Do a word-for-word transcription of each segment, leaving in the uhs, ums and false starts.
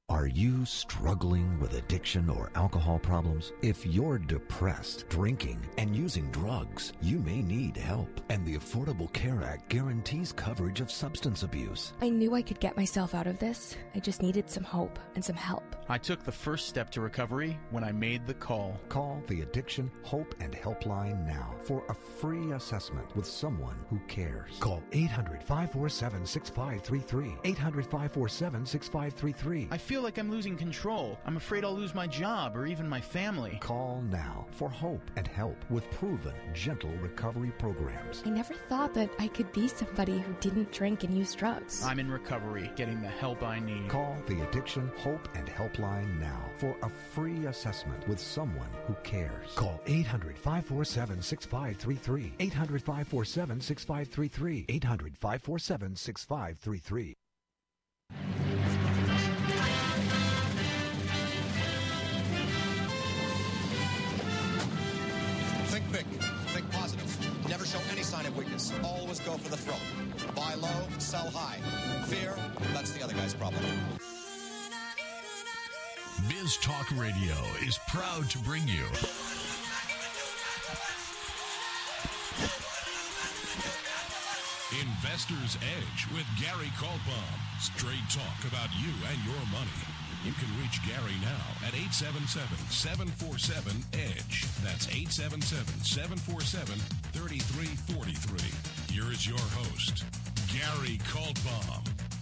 Are you struggling with addiction or alcohol problems? If you're depressed, drinking, and using drugs, you may need help. And the Affordable Care Act guarantees coverage of substance abuse. I knew I could get myself out of this. I just needed some hope and some help. I took the first step to recovery when I made the call. Call the Addiction Hope and Helpline now for a free assessment with someone who cares. Call eight hundred, five four seven, six five three three. eight hundred, five four seven, six five three three. I feel like I'm losing control. I'm afraid I'll lose my job or even my family. Call now for hope and help with proven, gentle recovery programs. I never thought that I could be somebody who didn't drink and use drugs. I'm in recovery, getting the help I need. Call the Addiction Hope and Helpline now for a free assessment with someone who cares. Call eight hundred, five four seven, six five three three. eight hundred, five four seven, six five three three. eight hundred, five four seven, six five three three. Think big. Think positive. Never show any sign of weakness. Always go for the throat. Buy low, sell high. Fear, that's the other guy's problem. Biz Talk Radio is proud to bring you Investor's Edge with Gary Kaltbaum. Straight talk about you and your money. You can reach Gary now at eight seven seven, seven four seven, EDGE. That's eight seven seven, seven four seven, three three four three. Here is your host, Gary Kaltbaum.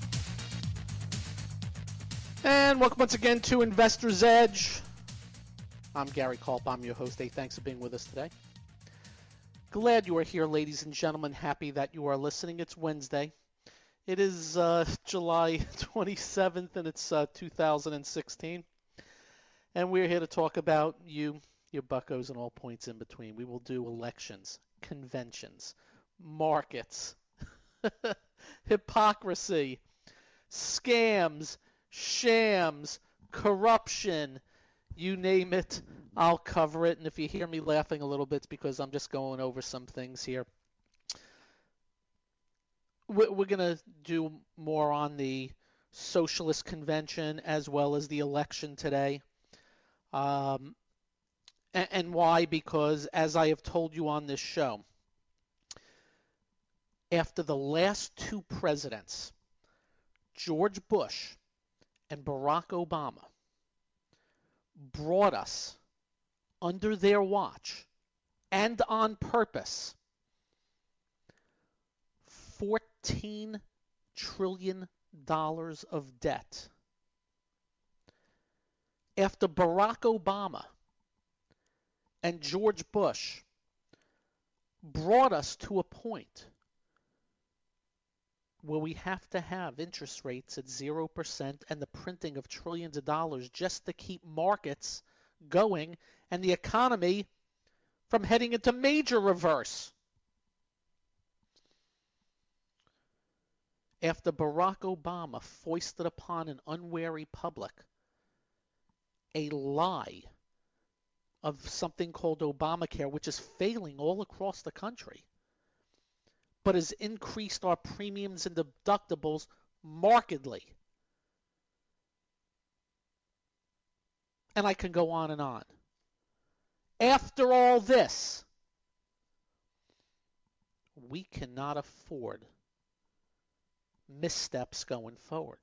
And welcome once again to Investor's Edge. I'm Gary Kaltbaum, your host. Hey, thanks for being with us today. Glad you are here, ladies and gentlemen. Happy that you are listening. It's Wednesday. It is uh, July twenty-seventh, and it's uh, two thousand sixteen. And we're here to talk about you, your buccos, and all points in between. We will do elections, conventions, markets, hypocrisy, scams, shams, corruption, you name it, I'll cover it. And if you hear me laughing a little bit, it's because I'm just going over some things here. We're going to do more on the socialist convention as well as the election today. Um, and, and why? Because as I have told you on this show, after the last two presidents, George Bush and Barack Obama, brought us under their watch and on purpose fourteen trillion dollars of debt. After Barack Obama and George Bush brought us to a point where we have to have interest rates at zero percent and the printing of trillions of dollars just to keep markets going and the economy from heading into major reverse. After Barack Obama foisted upon an unwary public a lie of something called Obamacare, which is failing all across the country, but has increased our premiums and deductibles markedly. And I can go on and on. After all this, we cannot afford missteps going forward.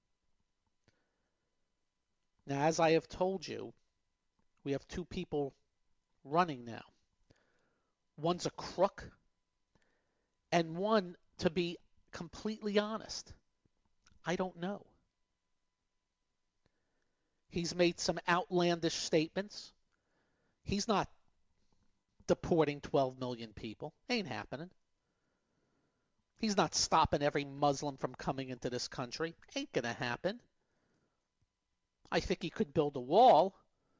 Now, as I have told you, we have two people running now. One's a crook, and one, to be completely honest, I don't know. He's made some outlandish statements. He's not deporting twelve million people. Ain't happening. He's not stopping every Muslim from coming into this country. Ain't going to happen. I think he could build a wall,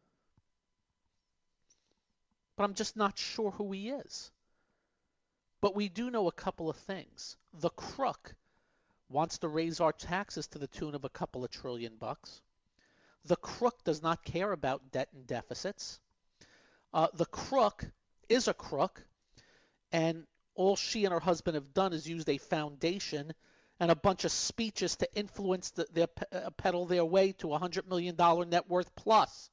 but I'm just not sure who he is. But we do know a couple of things. The crook wants to raise our taxes to the tune of a couple of trillion bucks. The crook does not care about debt and deficits. Uh, the crook is a crook, and all she and her husband have done is used a foundation and a bunch of speeches to influence the, their uh, peddle their way to a one hundred million dollars net worth plus.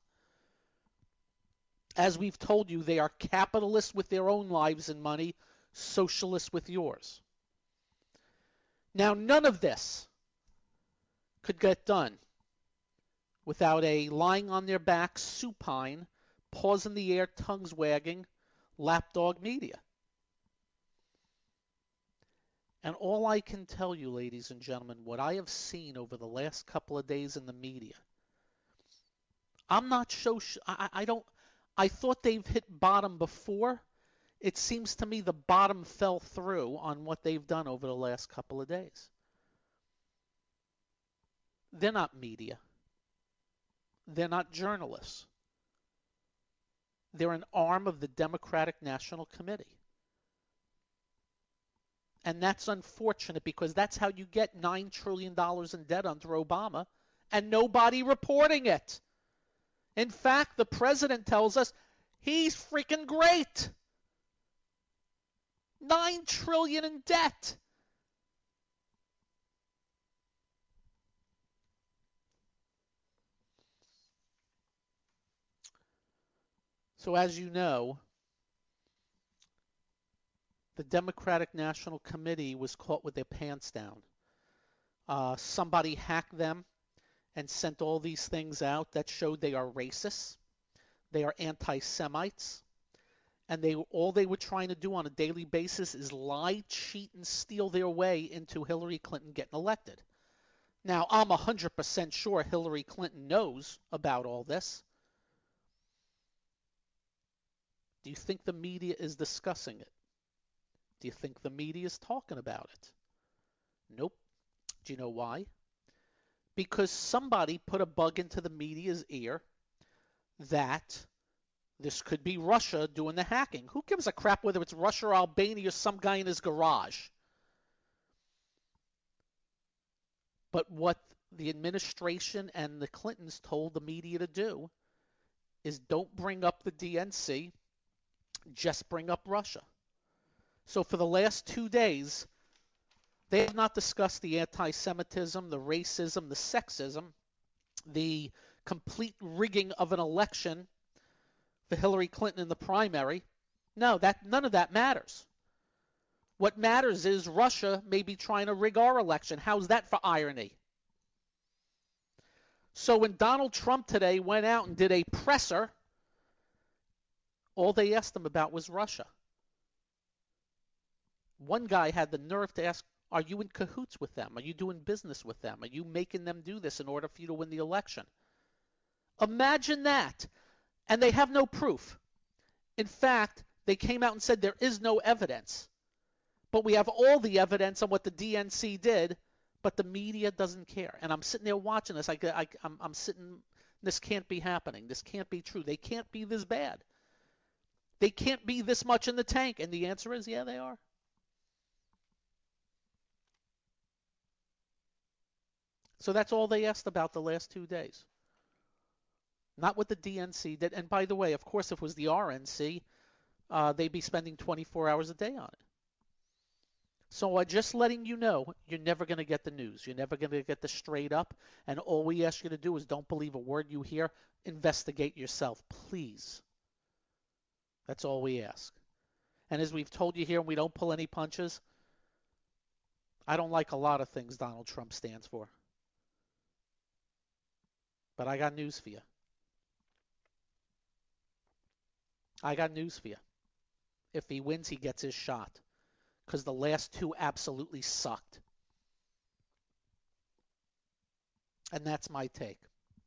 As we've told you, they are capitalists with their own lives and money, socialists with yours. Now, none of this could get done without a lying on their back, supine, paws in the air, tongues wagging, lapdog media. And all I can tell you, ladies and gentlemen, what I have seen over the last couple of days in the media, I'm not so sh- I, I don't I thought they've hit bottom before. It seems to me the bottom fell through on what they've done over the last couple of days. They're not media. They're not journalists. They're an arm of the Democratic National Committee. And that's unfortunate because that's how you get nine trillion dollars in debt under Obama and nobody reporting it. In fact, the president tells us he's freaking great. nine trillion dollars in debt. So as you know, the Democratic National Committee was caught with their pants down. Uh, somebody hacked them and sent all these things out that showed they are racists, they are anti-Semites, and they all they were trying to do on a daily basis is lie, cheat, and steal their way into Hillary Clinton getting elected. Now, I'm one hundred percent sure Hillary Clinton knows about all this. Do you think the media is discussing it? Do you think the media is talking about it? Nope. Do you know why? Because somebody put a bug into the media's ear that this could be Russia doing the hacking. Who gives a crap whether it's Russia or Albania or some guy in his garage? But what the administration and the Clintons told the media to do is don't bring up the D N C, just bring up Russia. So for the last two days, they have not discussed the anti-Semitism, the racism, the sexism, the complete rigging of an election for Hillary Clinton in the primary. No, that none of that matters. What matters is Russia may be trying to rig our election. How's that for irony? So when Donald Trump today went out and did a presser, all they asked him about was Russia. One guy had the nerve to ask, are you in cahoots with them? Are you doing business with them? Are you making them do this in order for you to win the election? Imagine that. And they have no proof. In fact, they came out and said there is no evidence. But we have all the evidence on what the D N C did, but the media doesn't care. And I'm sitting there watching this. I, I, I'm, I'm sitting, this can't be happening. This can't be true. They can't be this bad. They can't be this much in the tank. And the answer is, yeah, they are. So that's all they asked about the last two days. Not what the D N C did. And by the way, of course, if it was the R N C, uh, they'd be spending twenty-four hours a day on it. So uh, just letting you know, you're never going to get the news. You're never going to get the straight up. And all we ask you to do is don't believe a word you hear. Investigate yourself, please. That's all we ask. And as we've told you here, we don't pull any punches. I don't like a lot of things Donald Trump stands for. But I got news for you. I got news for you. If he wins, he gets his shot. Because the last two absolutely sucked. And that's my take.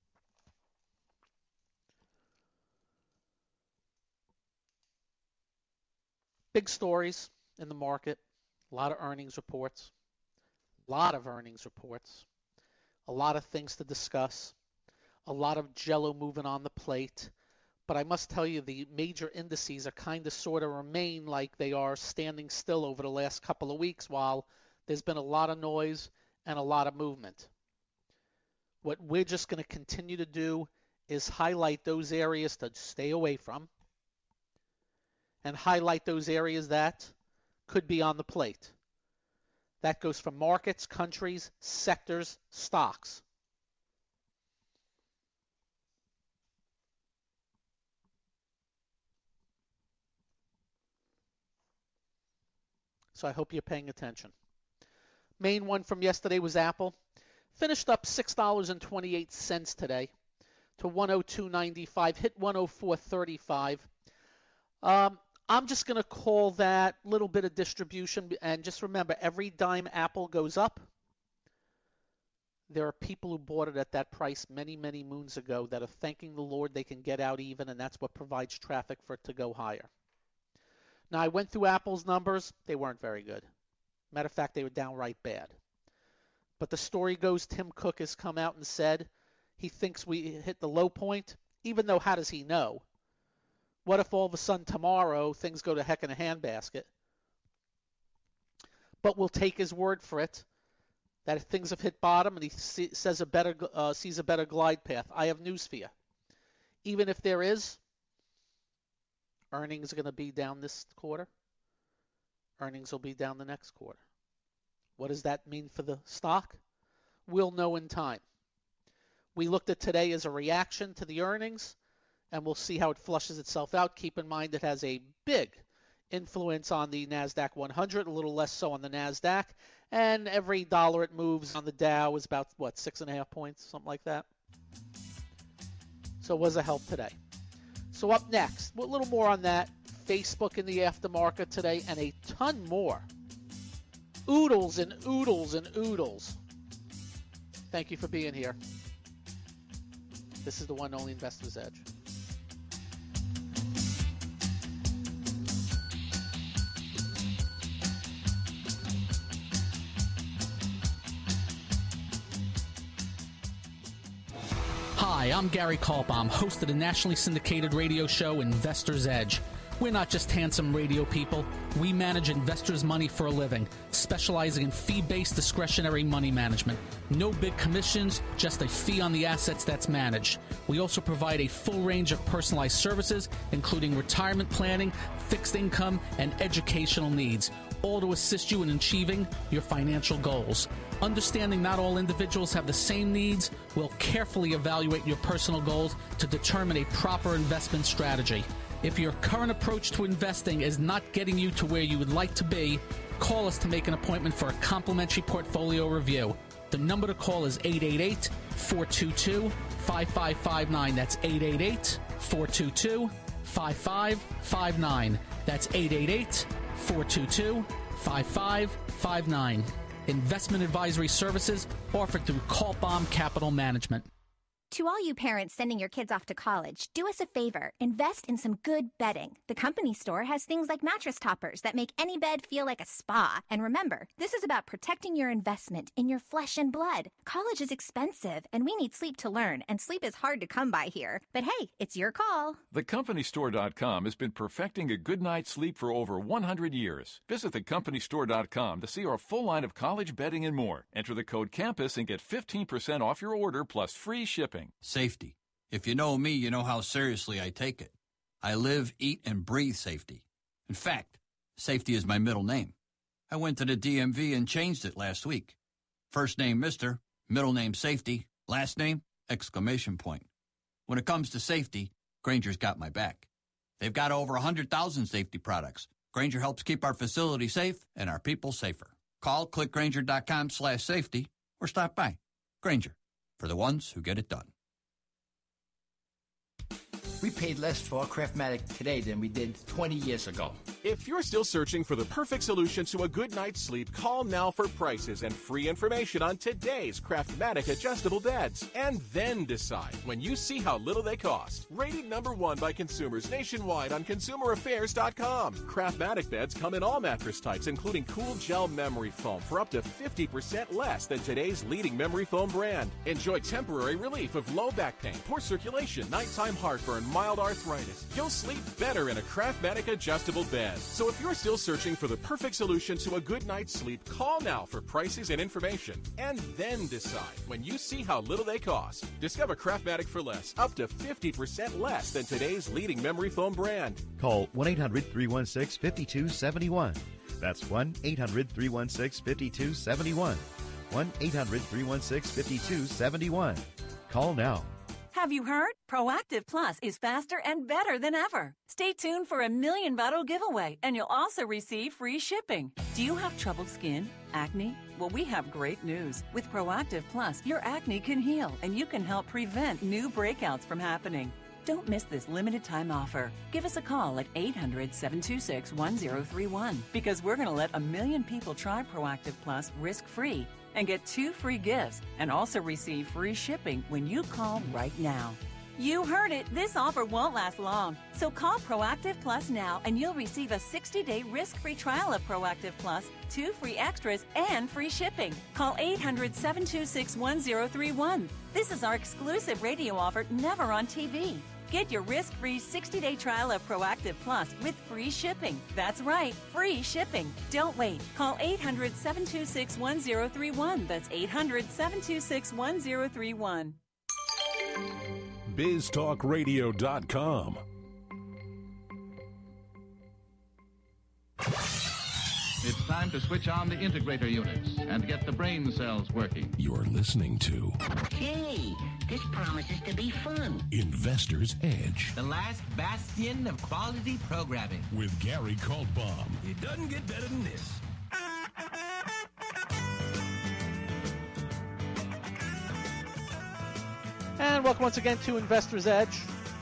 Big stories in the market. A lot of earnings reports. A lot of earnings reports. A lot of things to discuss. A lot of jello moving on the plate. But I must tell you, the major indices are kind of sort of remain like they are standing still over the last couple of weeks while there's been a lot of noise and a lot of movement. What we're just going to continue to do is highlight those areas to stay away from and highlight those areas that could be on the plate. That goes for markets, countries, sectors, stocks. So I hope you're paying attention. Main one from yesterday was Apple. Finished up six dollars and twenty-eight cents today to one oh two ninety-five. Hit one oh four thirty-five. Um, I'm just going to call that a little bit of distribution. And just remember, every dime Apple goes up, there are people who bought it at that price many, many moons ago that are thanking the Lord they can get out even, and that's what provides traffic for it to go higher. Now, I went through Apple's numbers. They weren't very good. Matter of fact, they were downright bad. But the story goes, Tim Cook has come out and said he thinks we hit the low point, even though how does he know? What if all of a sudden tomorrow things go to heck in a handbasket? But we'll take his word for it that if things have hit bottom and he see, says a better uh, sees a better glide path. I have news for you. Even if there is, earnings are going to be down this quarter. Earnings will be down the next quarter. What does that mean for the stock? We'll know in time. We looked at today as a reaction to the earnings, and we'll see how it flushes itself out. Keep in mind it has a big influence on the NASDAQ one hundred, a little less so on the NASDAQ, and every dollar it moves on the Dow is about, what, six and a half points, something like that. So it was a help today. So up next, a little more on that. Facebook in the aftermarket today, and a ton more. Oodles and oodles and oodles. Thank you for being here. This is the one and only Investor's Edge. Hi, I'm Gary Kaltbaum, host of the nationally syndicated radio show Investor's Edge. We're not just handsome radio people. We manage investors' money for a living, specializing in fee-based discretionary money management. No big commissions, just a fee on the assets that's managed. We also provide a full range of personalized services, including retirement planning, fixed income, and educational needs, all to assist you in achieving your financial goals. Understanding not all individuals have the same needs, we'll carefully evaluate your personal goals to determine a proper investment strategy. If your current approach to investing is not getting you to where you would like to be, call us to make an appointment for a complimentary portfolio review. The number to call is eight eight eight, four two two, five five five nine. That's eight eight eight, four two two, five five five nine. That's eight eight eight, four two two, five five five nine. Investment advisory services offered through Kaltbaum Capital Management. To all you parents sending your kids off to college, do us a favor. Invest in some good bedding. The company store has things like mattress toppers that make any bed feel like a spa. And remember, this is about protecting your investment in your flesh and blood. College is expensive, and we need sleep to learn, and sleep is hard to come by here. But hey, it's your call. the company store dot com has been perfecting a good night's sleep for over one hundred years. Visit the company store dot com to see our full line of college bedding and more. Enter the code CAMPUS and get fifteen percent off your order plus free shipping. Safety. If you know me, you know how seriously I take it. I live, eat, and breathe safety. In fact, safety is my middle name. I went to the D M V and changed it last week. First name Mister, middle name Safety, last name exclamation point. When it comes to safety, Grainger's got my back. They've got over one hundred thousand safety products. Grainger helps keep our facility safe and our people safer. Call click grainger dot com slash safety or stop by. Grainger, for the ones who get it done. We paid less for our Craftmatic today than we did twenty years ago. If you're still searching for the perfect solution to a good night's sleep, call now for prices and free information on today's Craftmatic adjustable beds. And then decide when you see how little they cost. Rated number one by consumers nationwide on consumer affairs dot com. Craftmatic beds come in all mattress types, including cool gel memory foam for up to fifty percent less than today's leading memory foam brand. Enjoy temporary relief of low back pain, poor circulation, nighttime heartburn, mild arthritis. You'll sleep better in a Craftmatic adjustable bed. So if you're still searching for the perfect solution to a good night's sleep, call now for prices and information. And then decide when you see how little they cost. Discover Craftmatic for less, up to fifty percent less than today's leading memory foam brand. Call one eight hundred, three one six, five two seven one. That's one eight hundred three one six five two seven one. one eight hundred three one six five two seven one. Call now. Have you heard? Proactive Plus is faster and better than ever. Stay tuned for a million bottle giveaway, and you'll also receive free shipping. Do you have troubled skin? Acne? Well, we have great news. With Proactive Plus, your acne can heal, and you can help prevent new breakouts from happening. Don't miss this limited time offer. Give us a call at eight hundred seven two six one zero three one because we're going to let a million people try Proactive Plus risk-free and get two free gifts and also receive free shipping when you call right now. You heard it. This offer won't last long. So call Proactive Plus now and you'll receive a sixty-day risk-free trial of Proactive Plus, two free extras, and free shipping. Call eight hundred seven two six one zero three one. This is our exclusive radio offer, never on T V. Get your risk-free sixty-day trial of Proactive Plus with free shipping. That's right, free shipping. Don't wait. Call eight hundred seven two six one zero three one. That's eight hundred seven two six one zero three one. biz talk radio dot com. It's time to switch on the integrator units and get the brain cells working. You're listening to Hey, this promises to be fun. Investor's Edge The last bastion of quality programming. with Gary Kaltbaum. It doesn't get better than this. And welcome once again to Investor's Edge.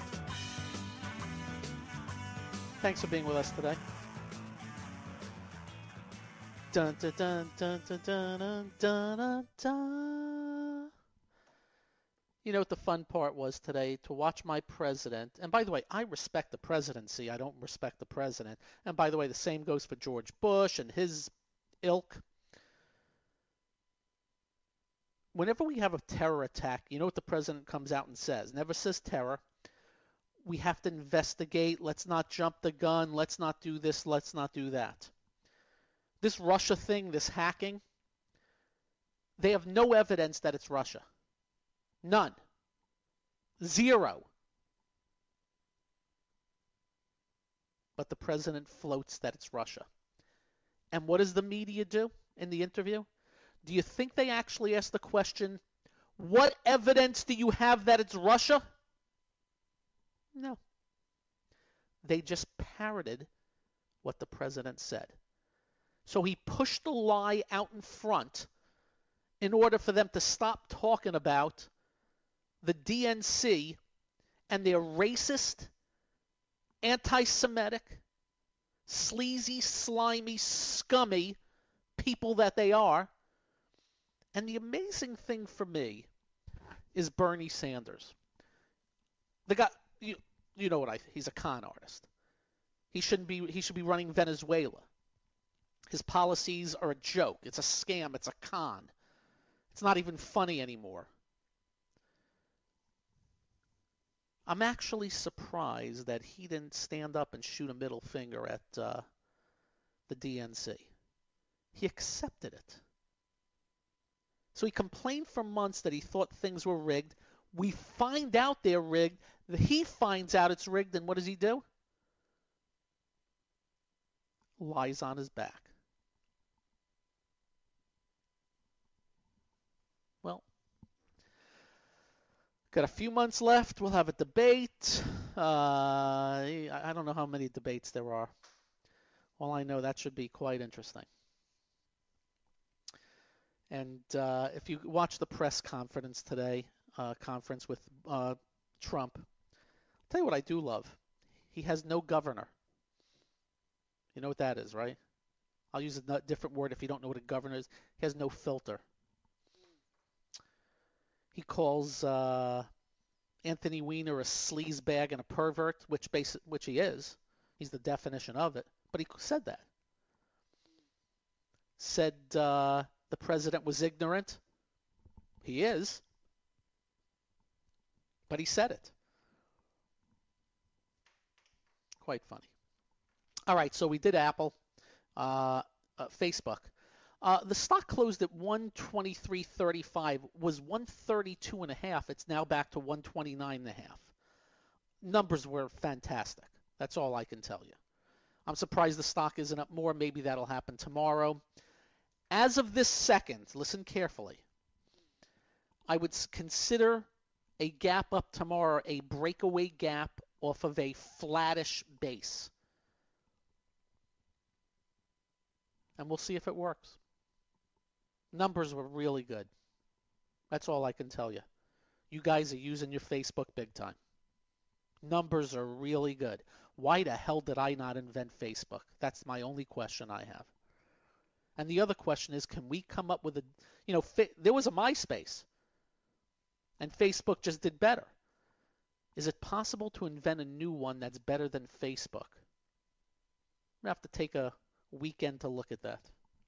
Thanks for being with us today. Dun, dun, dun, dun, dun, dun, dun, dun, dun. You know what the fun part was today? To watch my president. And by the way, I respect the presidency. I don't respect the president. And by the way, the same goes for George Bush and his ilk. Whenever we have a terror attack, you know what the president comes out and says? Never says terror. We have to investigate. Let's not jump the gun. Let's not do this. Let's not do that. This Russia thing, this hacking, they have no evidence that it's Russia. None. Zero. But the president floats that it's Russia. And what does the media do in the interview? Do you think they actually ask the question, what evidence do you have that it's Russia? No. They just parroted what the president said. So he pushed the lie out in front in order for them to stop talking about the D N C and their racist, anti-Semitic, sleazy, slimy, scummy people that they are. And the amazing thing for me is Bernie Sanders. The guy, you, you know what I think. He's a con artist. He shouldn't be. He should be running Venezuela. His policies are a joke. It's a scam. It's a con. It's not even funny anymore. I'm actually surprised that he didn't stand up and shoot a middle finger at uh, the D N C. He accepted it. So he complained for months that he thought things were rigged. We find out they're rigged. He finds out it's rigged, and what does he do? Lies on his back. Well, got a few months left. We'll have a debate. Uh, I don't know how many debates there are. All I know, that should be quite interesting. And uh, if you watch the press conference today, uh, conference with uh, Trump, I'll tell you what I do love. He has no governor. You know what that is, right? I'll use a different word if you don't know what a governor is. He has no filter. He calls uh, Anthony Weiner a sleazebag and a pervert, which basi- which he is. He's the definition of it. But he said that. Said uh, the president was ignorant. He is. But he said it. Quite funny. All right, so we did Apple, uh, uh, Facebook. Uh, the stock closed at one twenty-three thirty-five, was one thirty-two and a half. It's now back to one twenty-nine and a half. Numbers were fantastic. That's all I can tell you. I'm surprised the stock isn't up more. Maybe that'll happen tomorrow. As of this second, listen carefully, I would consider a gap up tomorrow a breakaway gap off of a flattish base. And we'll see if it works. Numbers were really good. That's all I can tell you. You guys are using your Facebook big time. Numbers are really good. Why the hell did I not invent Facebook? That's my only question I have. And the other question is, can we come up with a, you know, fa- there was a MySpace, and Facebook just did better. Is it possible to invent a new one that's better than Facebook? I'm going to have to take a weekend to look at that.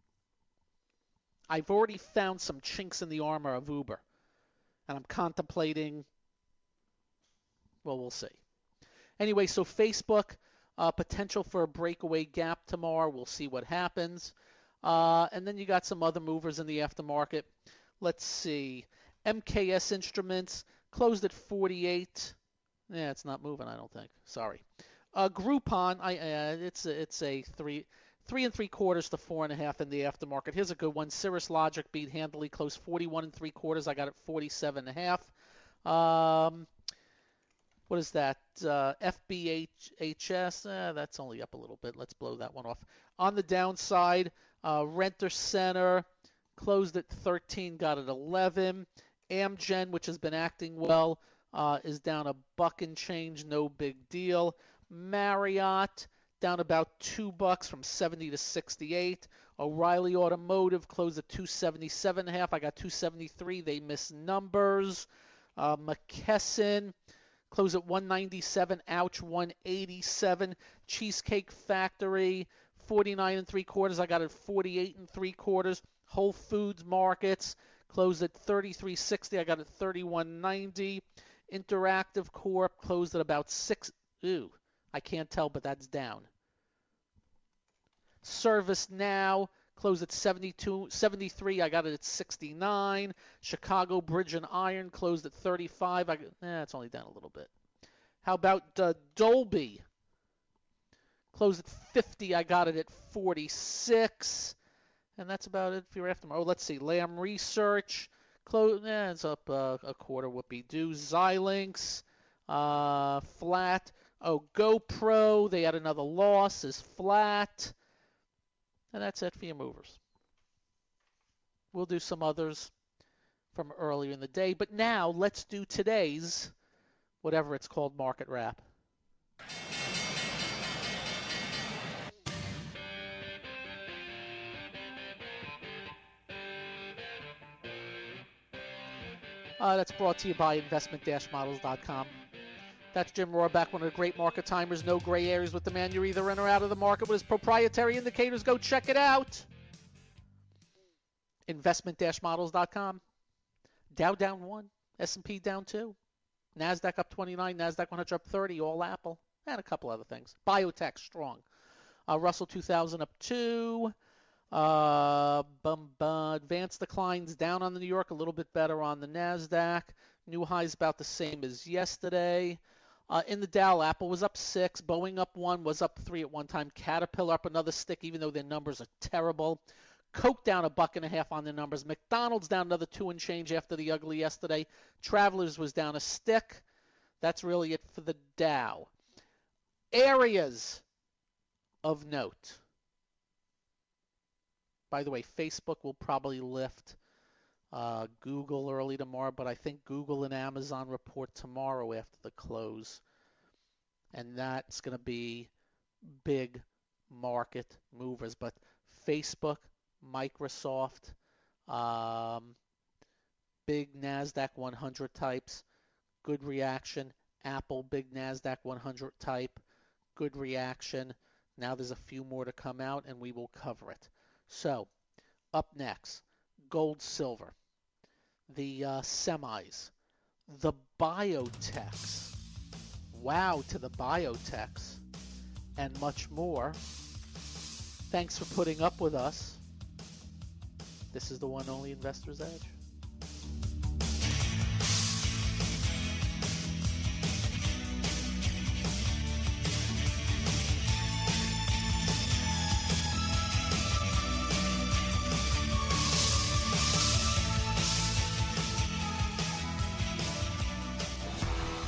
I've already found some chinks in the armor of Uber, and I'm contemplating, well, we'll see. Anyway, so Facebook, uh, potential for a breakaway gap tomorrow. We'll see what happens. Uh, and then you got some other movers in the aftermarket. Let's see. M K S Instruments closed at forty-eight. Yeah, it's not moving, I don't think. Sorry. Uh, Groupon, I, uh, it's a, it's a three three and three quarters to four and a half in the aftermarket. Here's a good one. Cirrus Logic beat handily, closed forty-one and three quarters. I got it forty-seven and a half. Um, what is that? Uh, F B H S, eh, that's only up a little bit. Let's blow that one off. On the downside, uh, Renter Center closed at thirteen, got it eleven. Amgen, which has been acting well, uh, is down a buck and change, no big deal. Marriott down about two bucks from seventy to sixty-eight. O'Reilly Automotive closed at two seventy-seven and a half. I got two seventy-three. They missed numbers. Uh, McKesson closed at one ninety-seven. Ouch, one eighty-seven. Cheesecake Factory forty-nine and three quarters. I got it forty-eight and three quarters. Whole Foods Markets closed at thirty-three sixty. I got it thirty-one ninety. Interactive Corp closed at about six. Ooh, I can't tell, but that's down. ServiceNow closed at seventy-two, seventy-three. I got it at sixty-nine. Chicago Bridge and Iron closed at thirty-five. I, eh, it's only down a little bit. How about uh, Dolby? Closed at fifty. I got it at forty-six. And that's about it for your aftermarket. Oh, let's see. Lam Research. Close, eh, it's up uh, a quarter. Whoopie-doo. Xilinx. Uh, flat. Oh, GoPro. They had another loss. Is flat. And that's it for your movers. We'll do some others from earlier in the day. But now let's do today's, whatever it's called, market wrap. Uh, that's brought to you by investment dash models dot com. That's Jim Rohrback, one of the great market timers. No gray areas with the man. You're either in or out of the market with his proprietary indicators. Go check it out. investment dash models dot com. Dow down one. S and P down two. NASDAQ up twenty-nine. NASDAQ one hundred up thirty. All Apple. And a couple other things. Biotech strong. Uh, Russell two thousand up two. Uh, bum, bum, advanced declines down on the New York, a little bit better on the NASDAQ. New highs about the same as yesterday. Uh, in the Dow, Apple was up six. Boeing up one, was up three at one time. Caterpillar up another stick, even though their numbers are terrible. Coke down a buck and a half on their numbers. McDonald's down another two and change after the ugly yesterday. Travelers was down a stick. That's really it for the Dow. Areas of note. By the way, Facebook will probably lift uh, Google early tomorrow, but I think Google and Amazon report tomorrow after the close. And that's going to be big market movers. But Facebook, Microsoft, um, big NASDAQ one hundred types, good reaction. Apple, big NASDAQ one hundred type, good reaction. Now there's a few more to come out, and we will cover it. So, up next, gold, silver, the uh, semis, the biotechs, wow to the biotechs, and much more. Thanks for putting up with us. This is the one only Investor's Edge.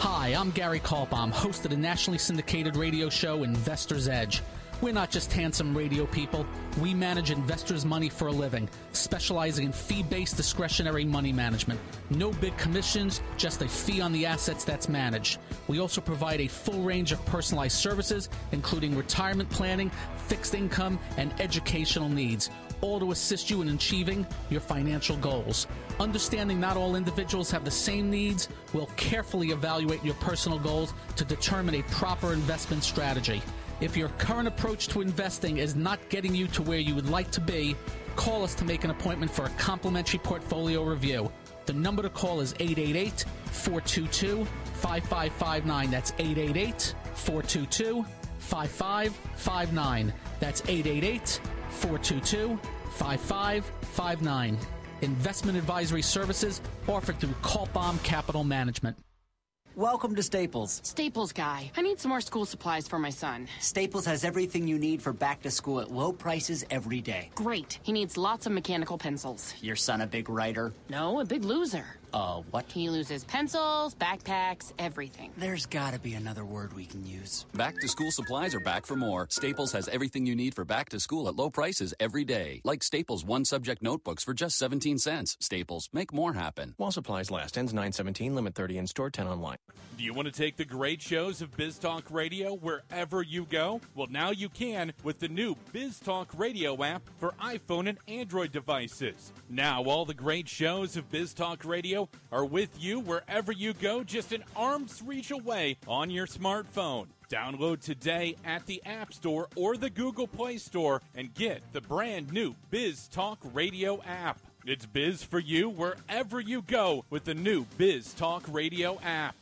Hi, I'm Gary Kaltbaum, host of the nationally syndicated radio show Investor's Edge. We're not just handsome radio people. We manage investors' money for a living, specializing in fee-based discretionary money management. No big commissions, just a fee on the assets that's managed. We also provide a full range of personalized services, including retirement planning, fixed income, and educational needs, all to assist you in achieving your financial goals. Understanding not all individuals have the same needs, we'll carefully evaluate your personal goals to determine a proper investment strategy. If your current approach to investing is not getting you to where you would like to be, call us to make an appointment for a complimentary portfolio review. The number to call is eight eight eight, four two two, five five five nine. That's eight eight eight, four two two, five five five nine. That's eight eight eight, four two two, five five five nine. Investment advisory services offered through Kaltbaum Capital Management. Welcome to Staples. Staples guy, I need some more school supplies for my son. Staples has everything you need for back to school at low prices every day. Great. He needs lots of mechanical pencils. Your son a big writer? No, a big loser. Uh, what? He loses pencils, backpacks, everything. There's gotta be another word we can use. Back to school supplies are back for more. Staples has everything you need for back to school at low prices every day. Like Staples one subject notebooks for just seventeen cents. Staples, make more happen. While supplies last. Ends nine seventeen, limit thirty in store, ten online. Do you want to take the great shows of Biz Talk Radio wherever you go? Well, now you can with the new Biz Talk Radio app for iPhone and Android devices. Now all the great shows of Biz Talk Radio are with you wherever you go, just an arm's reach away on your smartphone. Download today at the App Store or the Google Play Store and get the brand new Biz Talk Radio app. It's biz for you wherever you go with the new Biz Talk Radio app.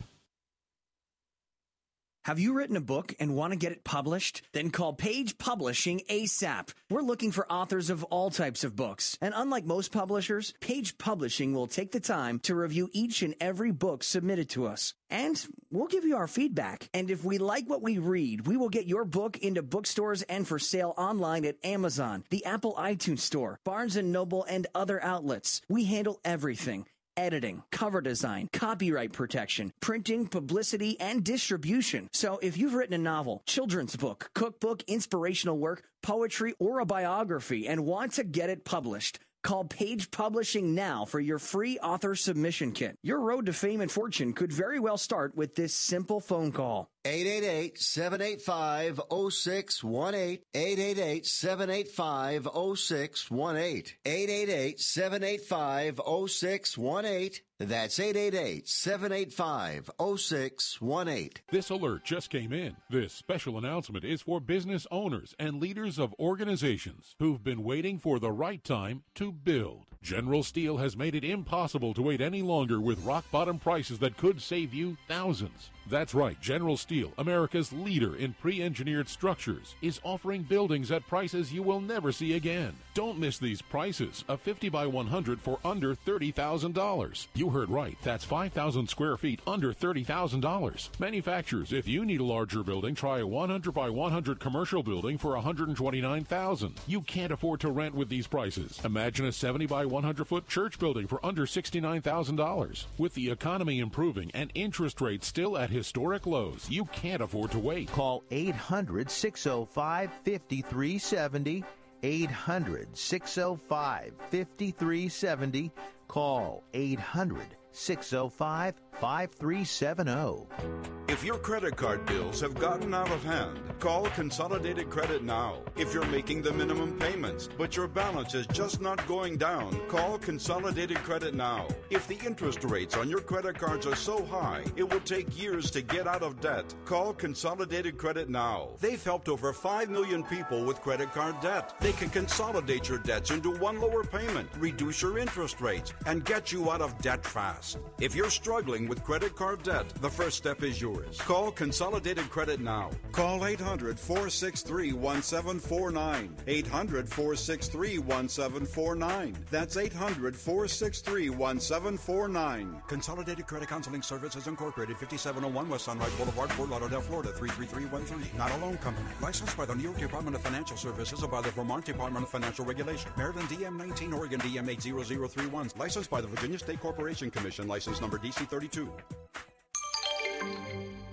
Have you written a book and want to get it published? Then call Page Publishing ASAP. We're looking for authors of all types of books. And unlike most publishers, Page Publishing will take the time to review each and every book submitted to us. And we'll give you our feedback. And if we like what we read, we will get your book into bookstores and for sale online at Amazon, the Apple iTunes Store, Barnes and Noble, and other outlets. We handle everything. Editing, cover design, copyright protection, printing, publicity, and distribution. So if you've written a novel, children's book, cookbook, inspirational work, poetry, or a biography and want to get it published, call Page Publishing now for your free author submission kit. Your road to fame and fortune could very well start with this simple phone call. eight eight eight, seven eight five, zero six one eight. eight eight eight, seven eight five, zero six one eight. eight eight eight, seven eight five, zero six one eight. That's eight eight eight, seven eight five, zero six one eight. This alert just came in. This special announcement is for business owners and leaders of organizations who've been waiting for the right time to build. General Steel has made it impossible to wait any longer with rock-bottom prices that could save you thousands. That's right, General Steel, America's leader in pre-engineered structures, is offering buildings at prices you will never see again. Don't miss these prices. A fifty by one hundred for under thirty thousand dollars. You heard right. That's five thousand square feet under thirty thousand dollars. Manufacturers, if you need a larger building, try a one hundred by one hundred commercial building for one hundred twenty-nine thousand dollars. You can't afford to rent with these prices. Imagine a seventy by one hundred foot church building for under sixty-nine thousand dollars. With the economy improving and interest rates still at historic lows, you can't afford to wait. Call eight hundred, six oh five, five three seven oh. eight hundred, six oh five, five three seven oh. Call eight hundred, six oh five, five three seven oh. If your credit card bills have gotten out of hand, call Consolidated Credit now. If you're making the minimum payments, but your balance is just not going down, call Consolidated Credit now. If the interest rates on your credit cards are so high, it will take years to get out of debt, call Consolidated Credit now. They've helped over five million people with credit card debt. They can consolidate your debts into one lower payment, reduce your interest rates, and get you out of debt fast. If you're struggling with credit card debt, the first step is yours. Call Consolidated Credit now. Call eight hundred, four six three, one seven four nine. eight hundred, four six three, one seven four nine. That's eight hundred, four six three, one seven four nine. Consolidated Credit Counseling Services Incorporated, fifty-seven oh one West Sunrise Boulevard, Fort Lauderdale, Florida, three three three one three. Not a loan company. Licensed by the New York Department of Financial Services or by the Vermont Department of Financial Regulation. Maryland D M nineteen, Oregon D M eight zero zero three one. Licensed by the Virginia State Corporation Commission. License number D C thirty-two.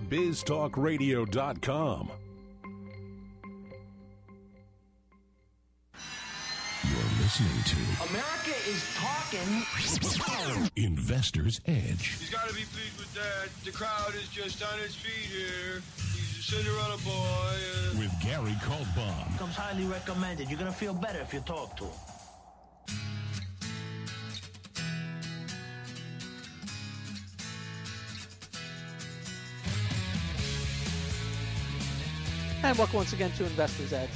biz talk radio dot com. You're listening to America is talking. Investor's Edge. He's got to be pleased with that. The crowd is just on its feet here. He's a Cinderella boy. Uh... With Gary Kaltbaum. Comes highly recommended. You're going to feel better if you talk to him. And welcome once again to Investor's Edge.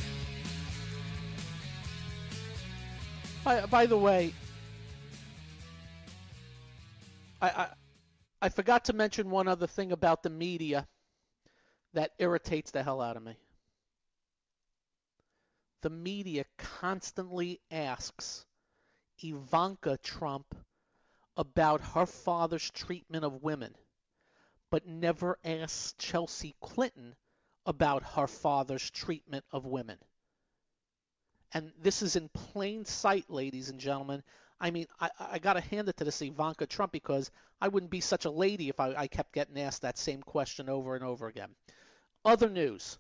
By, by the way, I, I I forgot to mention one other thing about the media that irritates the hell out of me. The media constantly asks Ivanka Trump about her father's treatment of women, but never asks Chelsea Clinton about her father's treatment of women. And this is in plain sight, ladies and gentlemen. I mean, I, I got to hand it to this Ivanka Trump, because I wouldn't be such a lady if I, I kept getting asked that same question over and over again. Other news.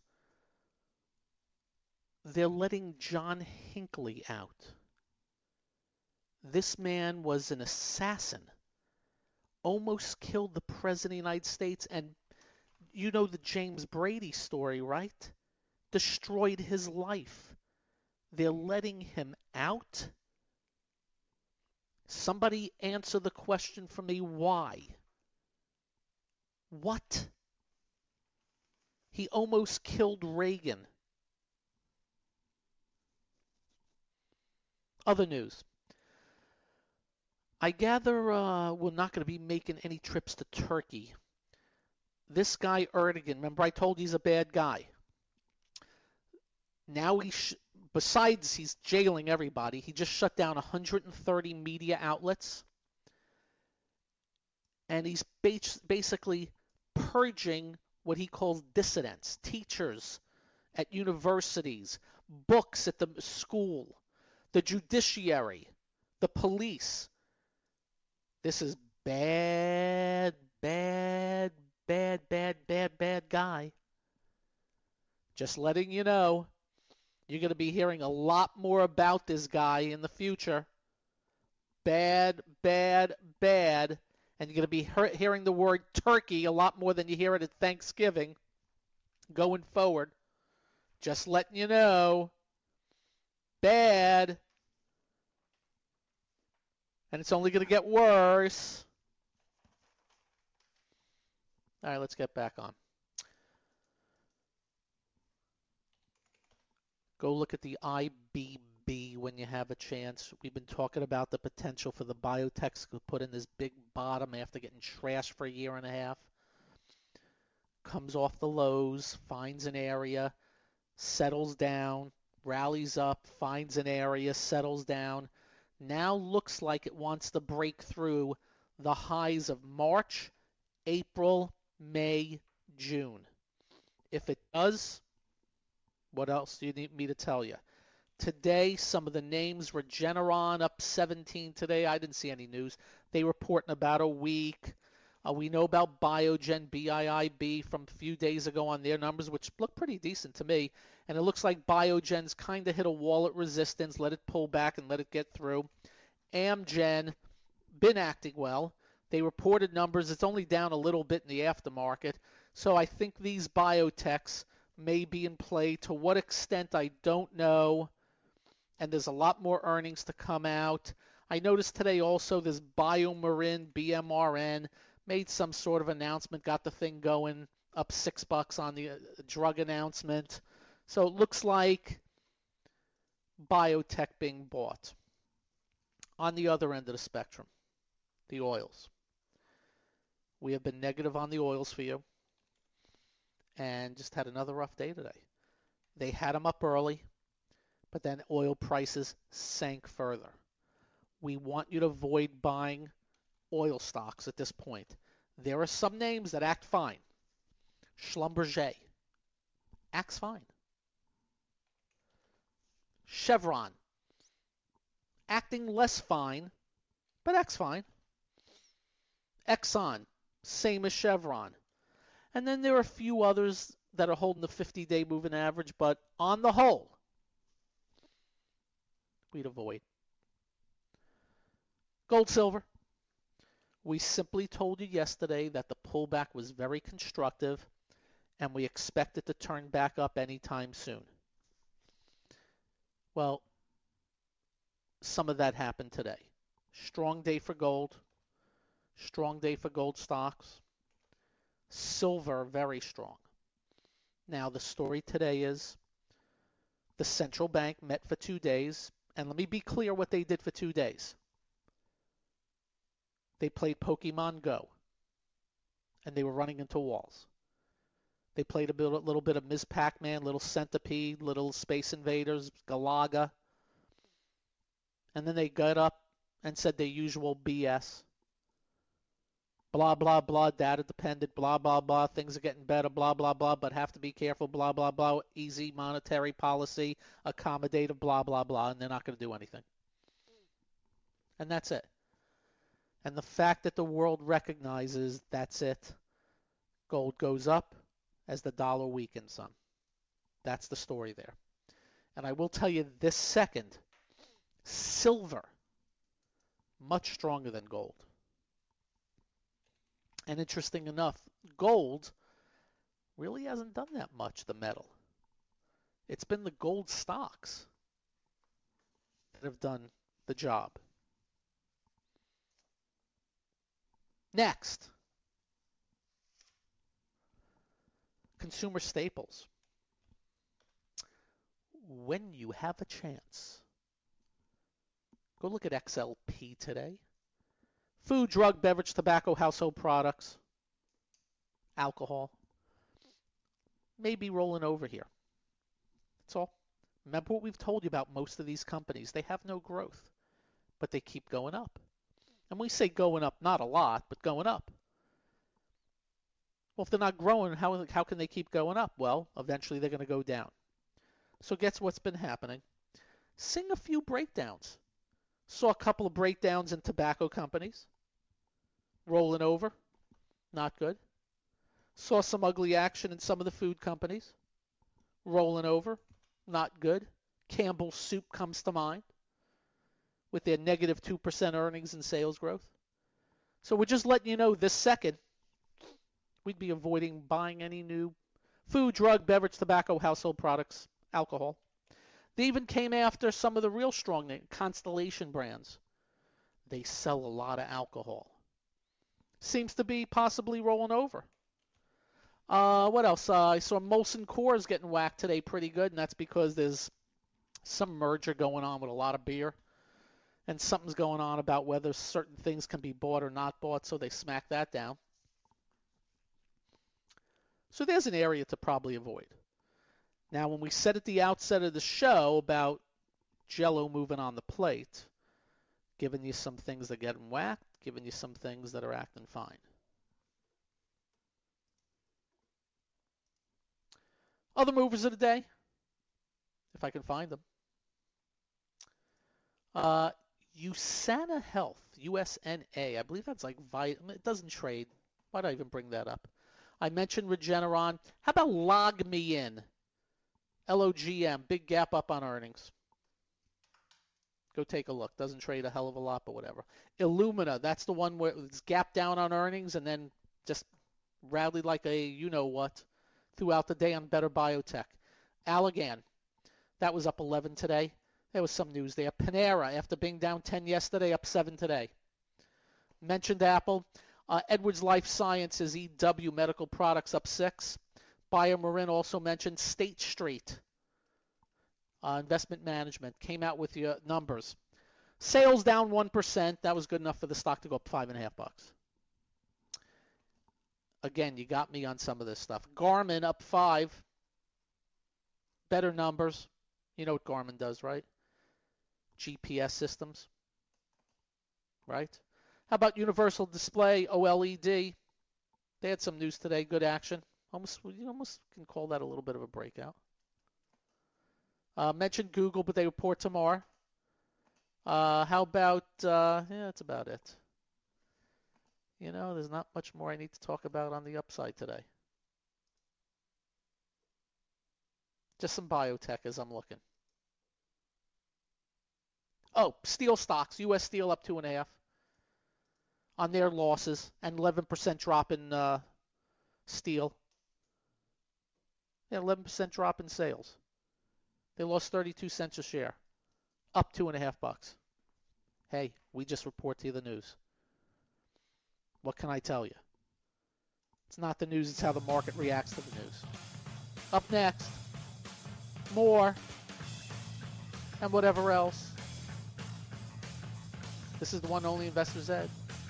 They're letting John Hinckley out. This man was an assassin. Almost killed the President of the United States. And you know the James Brady story, right? Destroyed his life. They're letting him out? Somebody answer the question for me, why? What? He almost killed Reagan. Other news. I gather uh, we're not going to be making any trips to Turkey. This guy Erdogan, remember I told you he's a bad guy. Now he, sh- besides he's jailing everybody, he just shut down one hundred thirty media outlets. And he's ba- basically purging what he calls dissidents, teachers at universities, books at the school, the judiciary, the police. This is bad, bad, bad, bad, bad, bad guy. Just letting you know, you're going to be hearing a lot more about this guy in the future. Bad, bad, bad. And you're going to be he- hearing the word Turkey a lot more than you hear it at Thanksgiving going forward. Just letting you know. Bad. And it's only going to get worse. All right, let's get back on. Go look at the I B B when you have a chance. We've been talking about the potential for the biotechs to put in this big bottom after getting trashed for a year and a half. Comes off the lows, finds an area, settles down, rallies up, finds an area, settles down. Now looks like it wants to break through the highs of March, April, May, June. If it does, what else do you need me to tell you? Today, some of the names, Regeneron up seventeen today. I didn't see any news. They report in about a week. Uh, we know about Biogen, B I I B, from a few days ago on their numbers, which look pretty decent to me. And it looks like Biogen's kind of hit a wall at resistance, let it pull back and let it get through. Amgen, been acting well. They reported numbers. It's only down a little bit in the aftermarket. So I think these biotechs may be in play. To what extent, I don't know. And there's a lot more earnings to come out. I noticed today also this BioMarin, B M R N, made some sort of announcement, got the thing going, up six bucks on the drug announcement. So it looks like biotech being bought. On the other end of the spectrum, the oils. We have been negative on the oils for you and just had another rough day today. They had them up early, but then oil prices sank further. We want you to avoid buying oil stocks at this point. There are some names that act fine. Schlumberger acts fine. Chevron acting less fine, but acts fine. Exxon, same as Chevron. And then there are a few others that are holding the fifty-day moving average, but on the whole, we'd avoid. Gold, silver. We simply told you yesterday that the pullback was very constructive, and we expect it to turn back up anytime soon. Well, some of that happened today. Strong day for gold. Strong day for gold stocks. Silver, very strong. Now, the story today is the central bank met for two days. And let me be clear what they did for two days. They played Pokemon Go. And they were running into walls. They played a, bit, a little bit of Miz Pac-Man, little Centipede, little Space Invaders, Galaga. And then they got up and said their usual B S. Blah, blah, blah, data dependent, blah, blah, blah, things are getting better, blah, blah, blah, but have to be careful, blah, blah, blah, easy monetary policy, accommodative, blah, blah, blah, and they're not going to do anything. And that's it. And the fact that the world recognizes that's it, gold goes up as the dollar weakens some. That's the story there. And I will tell you this second, silver, much stronger than gold. And interesting enough, gold really hasn't done that much, the metal. It's been the gold stocks that have done the job. Next, consumer staples. When you have a chance, go look at X L P today. Food, drug, beverage, tobacco, household products, alcohol. Maybe rolling over here. That's all. Remember what we've told you about most of these companies. They have no growth, but they keep going up. And we say going up, not a lot, but going up. Well, if they're not growing, how, how can they keep going up? Well, eventually they're going to go down. So guess what's been happening? Sing a few breakdowns. Saw a couple of breakdowns in tobacco companies. Rolling over. Not good. Saw some ugly action in some of the food companies. Rolling over. Not good. Campbell's Soup comes to mind with their negative two percent earnings and sales growth. So we're just letting you know this second, we'd be avoiding buying any new food, drug, beverage, tobacco, household products, alcohol. They even came after some of the real strong name, Constellation brands. They sell a lot of alcohol. Seems to be possibly rolling over. Uh, what else? Uh, I saw Molson Coors getting whacked today pretty good, and that's because there's some merger going on with a lot of beer. And something's going on about whether certain things can be bought or not bought, so they smack that down. So there's an area to probably avoid. Now, when we said at the outset of the show about Jell-O moving on the plate, giving you some things that get whacked, giving you some things that are acting fine. Other movers of the day, if I can find them. Uh, USANA Health, U S N A, I believe that's like vitamin. It doesn't trade. Why did I even bring that up? I mentioned Regeneron. How about Log Me In? L O G M, big gap up on earnings. Go take a look. Doesn't trade a hell of a lot, but whatever. Illumina, that's the one where it's gap down on earnings and then just rallied like a you-know-what throughout the day on Better Biotech. Allergan, that was up eleven today. There was some news there. Panera, after being down ten yesterday, up seven today. Mentioned Apple. Uh, Edwards Life Sciences, E W Medical Products, up six. BioMarin also mentioned. State Street, uh, investment management, came out with your numbers. Sales down one percent. That was good enough for the stock to go up five and a half bucks. Again, you got me on some of this stuff. Garmin up five. Better numbers. You know what Garmin does, right? G P S systems. Right? How about Universal Display, O L E D? They had some news today. Good action. Almost, you almost can call that a little bit of a breakout. Uh, mentioned Google, but they report tomorrow. Uh, how about, uh, yeah, that's about it. You know, there's not much more I need to talk about on the upside today. Just some biotech as I'm looking. Oh, steel stocks. U S Steel up two and a half on their losses, and eleven percent drop in uh, steel. Yeah, eleven percent drop in sales. They lost thirty-two cents a share, up two and a half bucks. Hey, we just report to you the news. What can I tell you? It's not the news, it's how the market reacts to the news. Up next, more, and whatever else. This is the one only Investor's Edge.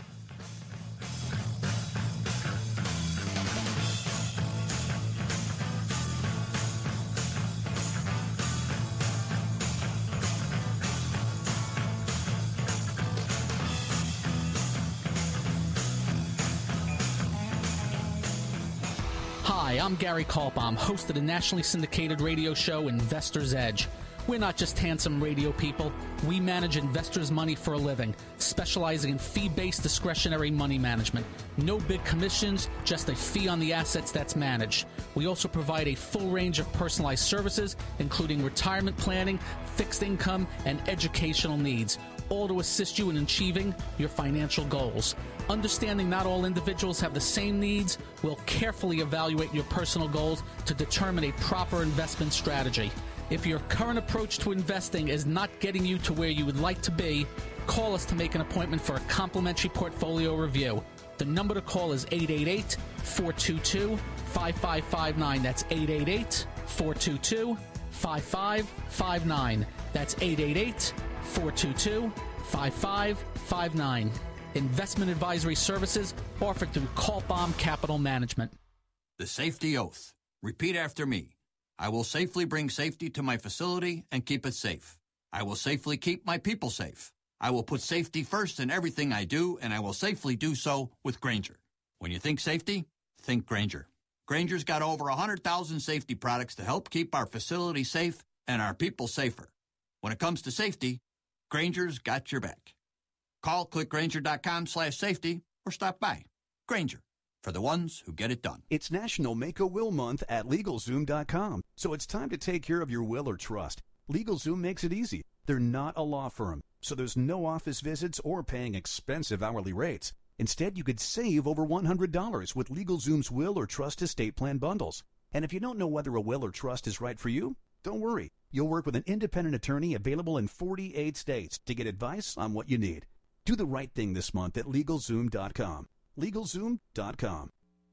Hi, I'm Gary Kaltbaum, host of the nationally syndicated radio show Investor's Edge. We're not just handsome radio people. We manage investors' money for a living, specializing in fee-based discretionary money management. No big commissions, just a fee on the assets that's managed. We also provide a full range of personalized services, including retirement planning, fixed income, and educational needs, all to assist you in achieving your financial goals. Understanding not all individuals have the same needs, we'll carefully evaluate your personal goals to determine a proper investment strategy. If your current approach to investing is not getting you to where you would like to be, call us to make an appointment for a complimentary portfolio review. The number to call is eight eight eight, four two two, five five five nine. That's eight eight eight, four two two, five five five nine. That's eight eight eight, four two two, five five five nine. Investment advisory services offered through Kaltbaum Capital Management. The safety oath. Repeat after me. I will safely bring safety to my facility and keep it safe. I will safely keep my people safe. I will put safety first in everything I do, and I will safely do so with Grainger. When you think safety, think Grainger. Grainger's got over one hundred thousand safety products to help keep our facility safe and our people safer. When it comes to safety, Grainger's got your back. Call clickgrainger.com slash safety or stop by. Grainger, for the ones who get it done. It's National Make-A-Will Month at LegalZoom dot com, so it's time to take care of your will or trust. LegalZoom makes it easy. They're not a law firm, so there's no office visits or paying expensive hourly rates. Instead, you could save over one hundred dollars with LegalZoom's will or trust estate plan bundles. And if you don't know whether a will or trust is right for you, don't worry. You'll work with an independent attorney available in forty-eight states to get advice on what you need. Do the right thing this month at LegalZoom dot com. LegalZoom dot com.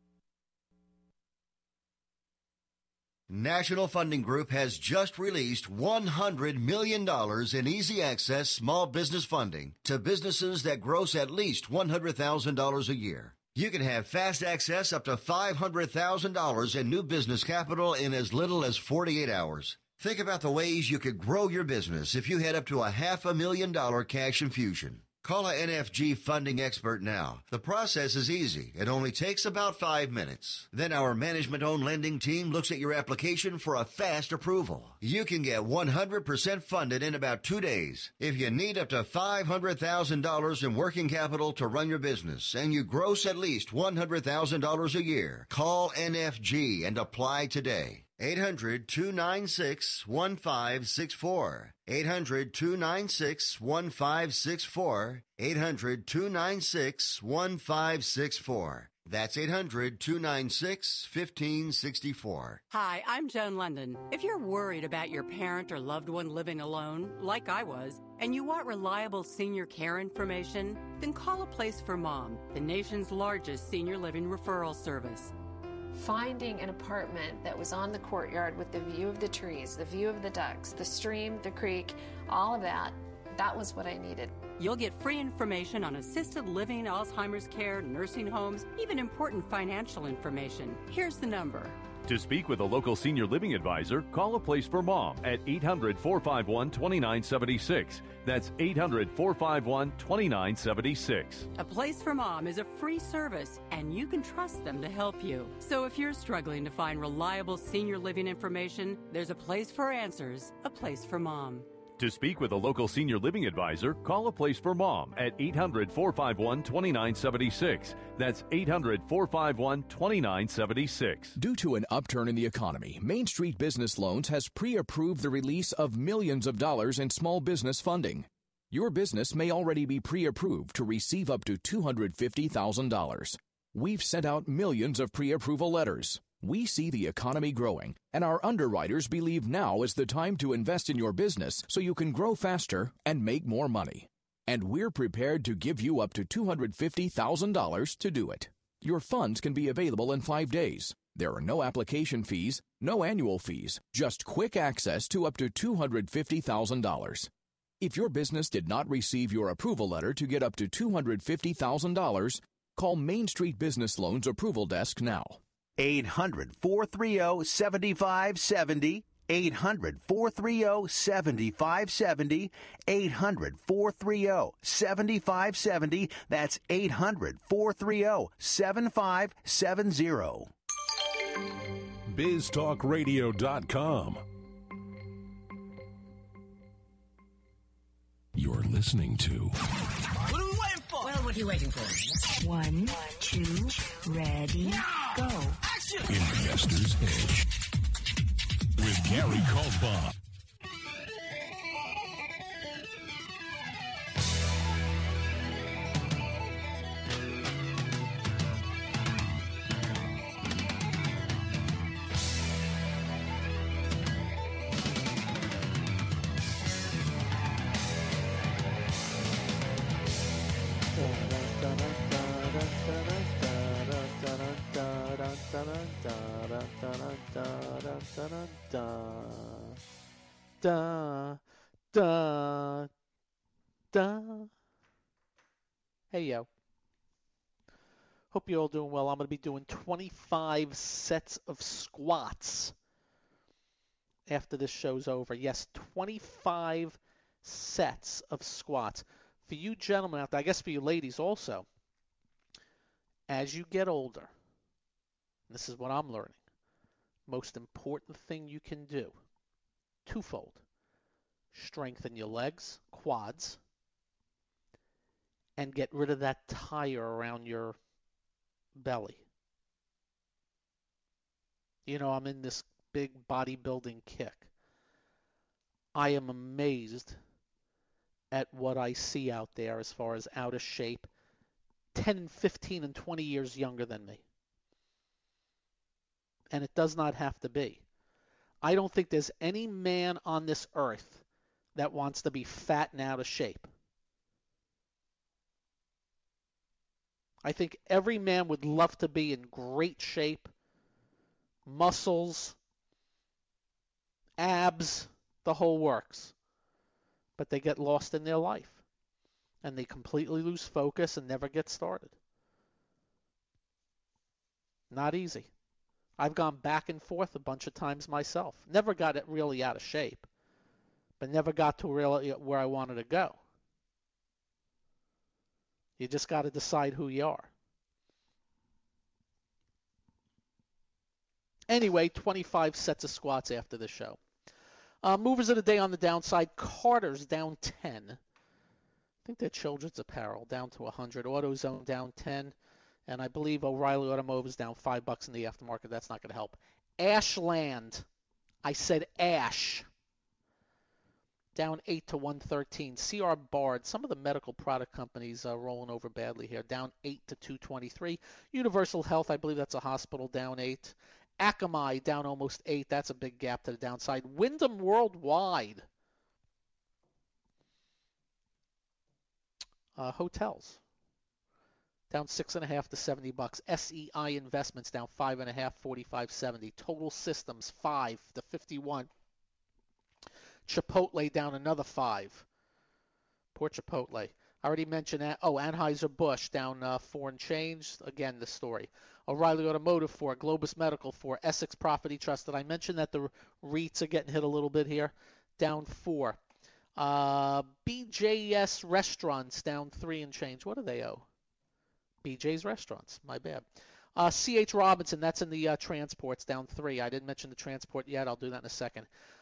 National Funding Group has just released one hundred million dollars in easy access small business funding to businesses that gross at least one hundred thousand dollars a year. You can have fast access up to five hundred thousand dollars in new business capital in as little as forty-eight hours. Think about the ways you could grow your business if you had up to a half a million dollar cash infusion. Call a N F G funding expert now. The process is easy. It only takes about five minutes. Then our management-owned lending team looks at your application for a fast approval. You can get one hundred percent funded in about two days. If you need up to five hundred thousand dollars in working capital to run your business and you gross at least one hundred thousand dollars a year, call N F G and apply today. eight hundred, two nine six, one five six four. eight hundred, two nine six, one five six four. eight hundred, two nine six, one five six four. That's eight hundred, two nine six, one five six four. Hi, I'm Joan London. If you're worried about your parent or loved one living alone, like I was, and you want reliable senior care information, then call A Place for Mom, the nation's largest senior living referral service. Finding an apartment that was on the courtyard with the view of the trees, the view of the ducks, the stream, the creek, all of that, that was what I needed. You'll get free information on assisted living, Alzheimer's care, nursing homes, even important financial information. Here's the number. To speak with a local senior living advisor, call A Place for Mom at eight hundred, four five one, two nine seven six. That's eight hundred, four five one, two nine seven six. A Place for Mom is a free service, and you can trust them to help you. So if you're struggling to find reliable senior living information, there's a place for answers, A Place for Mom. To speak with a local senior living advisor, call A Place for Mom at eight hundred, four five one, two nine seven six. That's eight hundred, four five one, two nine seven six. Due to an upturn in the economy, Main Street Business Loans has pre-approved the release of millions of dollars in small business funding. Your business may already be pre-approved to receive up to two hundred fifty thousand dollars. We've sent out millions of pre-approval letters. We see the economy growing, and our underwriters believe now is the time to invest in your business so you can grow faster and make more money. And we're prepared to give you up to two hundred fifty thousand dollars to do it. Your funds can be available in five days. There are no application fees, no annual fees, just quick access to up to two hundred fifty thousand dollars. If your business did not receive your approval letter to get up to two hundred fifty thousand dollars, call Main Street Business Loans Approval Desk now. eight hundred, four three zero, seven five seven zero. eight hundred, four three zero, seven five seven zero. eight hundred, four three zero, seven five seven zero. That's eight hundred, four three zero, seven five seven zero. biz talk radio dot com. You're listening to What are we waiting for? Well, what are you waiting for? One, two, ready, go. Action! Investor's Edge with Gary Kaltbaum. Da, da, da. Hey, yo. Hope you're all doing well. I'm going to be doing twenty-five sets of squats after this show's over. Yes, twenty-five sets of squats. For you gentlemen out there, I guess for you ladies also, as you get older, this is what I'm learning, most important thing you can do, twofold. Strengthen your legs, quads, and get rid of that tire around your belly. You know, I'm in this big bodybuilding kick. I am amazed at what I see out there as far as out of shape, ten, fifteen, and twenty years younger than me. And it does not have to be. I don't think there's any man on this earth that wants to be fat and out of shape. I think every man would love to be in great shape, muscles, abs, the whole works. But they get lost in their life. And they completely lose focus and never get started. Not easy. I've gone back and forth a bunch of times myself. Never got it really out of shape, but never got to really where I wanted to go. You just got to decide who you are. Anyway, twenty-five sets of squats after the show. Uh, movers of the day on the downside. Carter's down ten. I think they're children's apparel down to one hundred. AutoZone down ten. And I believe O'Reilly Automotive is down five bucks in the aftermarket. That's not going to help. Ashland. I said Ash. Down eight to one thirteen. C R Bard. Some of the medical product companies are rolling over badly here. Down eight to two twenty-three. Universal Health, I believe that's a hospital, down eight. Akamai down almost eight. That's a big gap to the downside. Wyndham Worldwide. Uh, hotels. Down six and a half to seventy bucks. S E I Investments down five and a half, forty-five seventy. Total Systems five to fifty-one. Chipotle down another five. Poor Chipotle. I already mentioned that. Oh, Anheuser-Busch down uh, four and change. Again, the story. O'Reilly Automotive four. Globus Medical four. Essex Property Trust. Did I mention that the REITs are getting hit a little bit here? Down four. Uh, B J S Restaurants down three and change. What do they owe? B J's Restaurants. My bad. Uh, C H Robinson, that's in the uh, transports, down three. I didn't mention the transport yet. I'll do that in a second.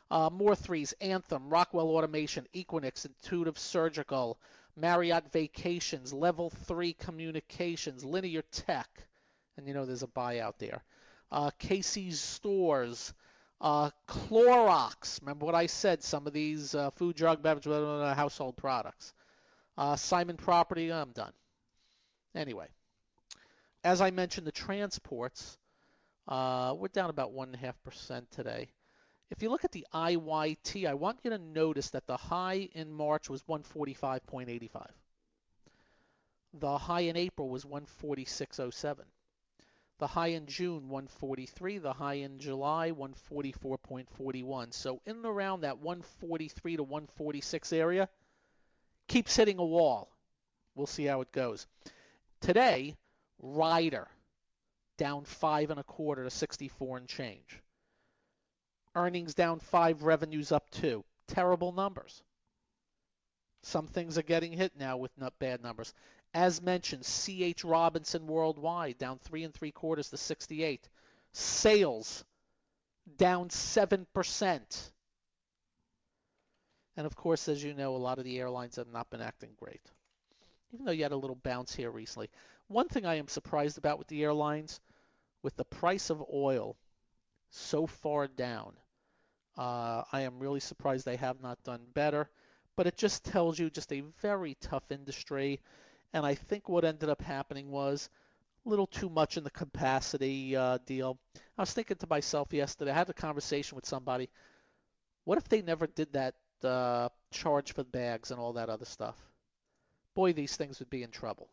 Uh, more threes, Anthem, Rockwell Automation, Equinix, Intuitive Surgical, Marriott Vacations, Level three Communications, Linear Tech, and you know there's a buyout there. Uh, Casey's Stores, uh, Clorox, remember what I said, some of these uh, food, drug, beverage, household products. Uh, Simon Property, I'm done. Anyway, as I mentioned, the transports, uh, we're down about one point five percent today. If you look at the I Y T, I want you to notice that the high in March was one forty-five point eight five. The high in April was one forty-six point oh seven. The high in June, one forty-three. The high in July, one forty-four point four one. So in and around that one forty-three to one forty-six area, keeps hitting a wall. We'll see how it goes. Today, Ryder down five and a quarter to sixty-four and change. Earnings down five, revenues up two. Terrible numbers. Some things are getting hit now with not bad numbers. As mentioned, C H. Robinson Worldwide down three and three quarters to sixty-eight. Sales down seven percent. And of course, as you know, a lot of the airlines have not been acting great, even though you had a little bounce here recently. One thing I am surprised about with the airlines, with the price of oil so far down, uh, I am really surprised they have not done better. But it just tells you just a very tough industry. And I think what ended up happening was a little too much in the capacity uh, deal. I was thinking to myself yesterday, I had a conversation with somebody, what if they never did that uh, charge for bags and all that other stuff? Boy, these things would be in trouble.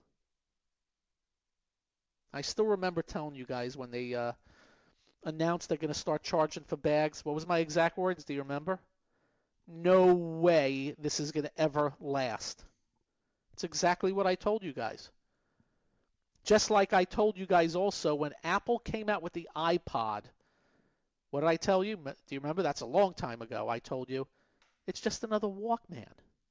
I still remember telling you guys when they uh, announced they're going to start charging for bags. What was my exact words? Do you remember? No way this is going to ever last. It's exactly what I told you guys. Just like I told you guys also when Apple came out with the iPod. What did I tell you? Do you remember? That's a long time ago. I told you it's just another Walkman.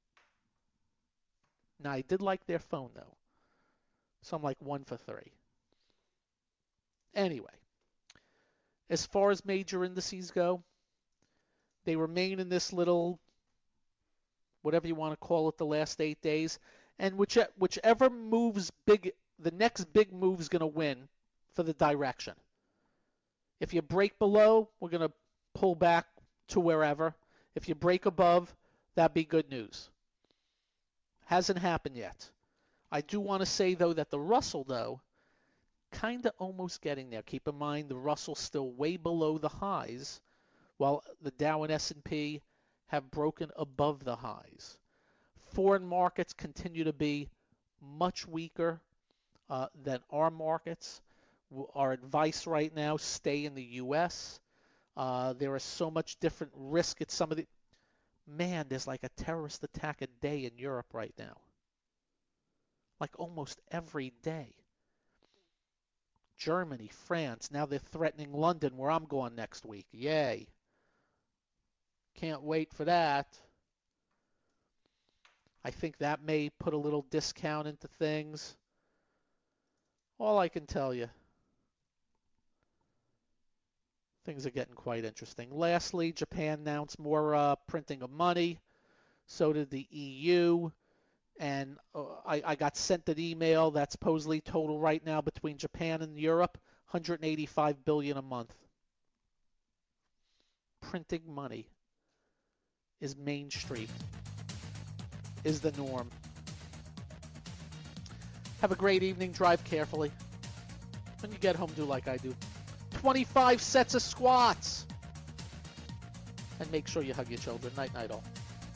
Now, I did like their phone, though. So I'm like one for three. Anyway, as far as major indices go, they remain in this little, whatever you want to call it, the last eight days. And which, whichever moves big, the next big move is going to win for the direction. If you break below, we're going to pull back to wherever. If you break above, that'd be good news. Hasn't happened yet. I do want to say, though, that the Russell, though, kind of almost getting there. Keep in mind the Russell's still way below the highs, while the Dow and S and P have broken above the highs. Foreign markets continue to be much weaker uh, than our markets. Our advice right now, stay in the U S. Uh, there is so much different risk at some of the... Man, there's like a terrorist attack a day in Europe right now. Like almost every day. Germany, France, now they're threatening London where I'm going next week. Yay. Can't wait for that. I think that may put a little discount into things. All I can tell you, things are getting quite interesting. Lastly, Japan announced more uh, printing of money. So did the E U. And uh, I, I got sent an email that supposedly total right now between Japan and Europe, one hundred eighty-five billion dollars a month. Printing money is Main Street, is the norm. Have a great evening. Drive carefully. When you get home, do like I do. twenty-five sets of squats. And make sure you hug your children. Night, night all.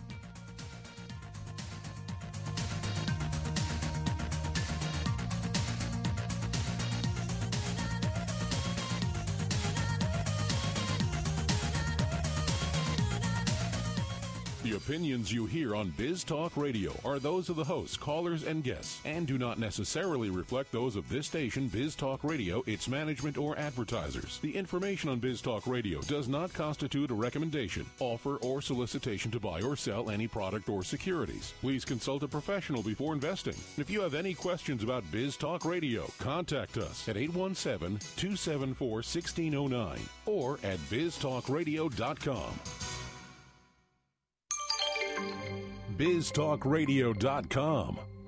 The opinions you hear on Biz Talk Radio are those of the hosts, callers, and guests, and do not necessarily reflect those of this station, Biz Talk Radio, its management, or advertisers. The information on Biz Talk Radio does not constitute a recommendation, offer, or solicitation to buy or sell any product or securities. Please consult a professional before investing. If you have any questions about Biz Talk Radio, contact us at eight one seven, two seven four, one six zero nine or at biz talk radio dot com. biz talk radio dot com.